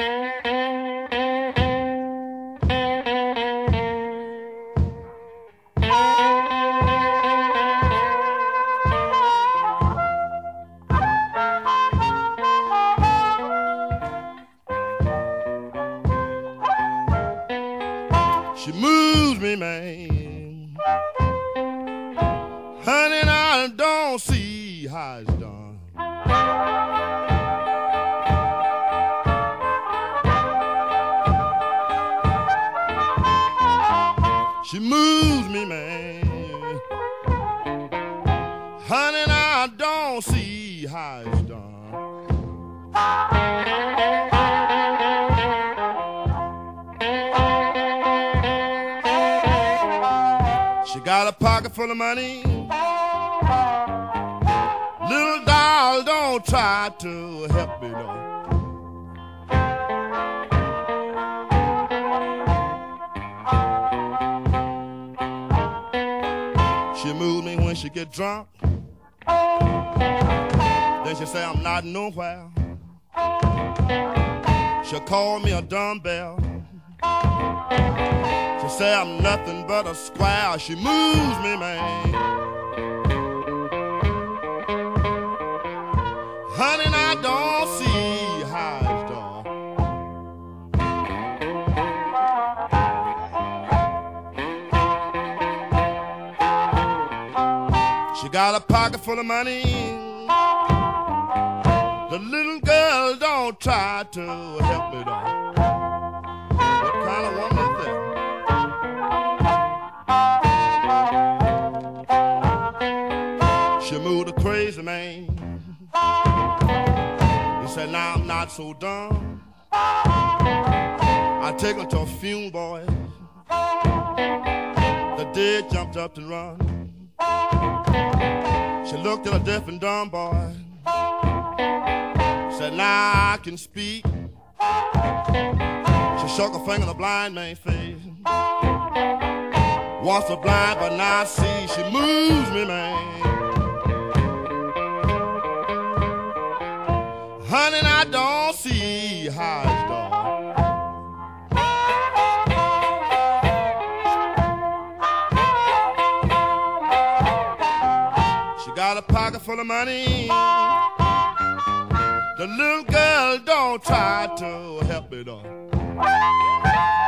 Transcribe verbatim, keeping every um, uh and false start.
She moves me, man. Honey, and I don't see how it's done. She moves me, man. Honey, and I don't see how it's done. She got a pocket full of money. Little doll, don't try to help me, no. She moves me when she get drunk. Then she say I'm not nowhere. She'll call me a dumbbell. She say I'm nothing but a square. She moves me, man. Honey, and I don't see how it's done. She got a pocket full of money. The little girl don't try to help me, though. What kind of woman is that? She moved a crazy man. He said, now I'm not so dumb. I take her to a funeral, boy. The dead jumped up to run. She looked at a deaf and dumb boy. Said, now I can speak. She shook her finger in the blind man's face. Once a blind, but now I see. She moves me, man. Honey, and I don't see how it's done. She got a pocket full of money. The little girl don't try to help me, though.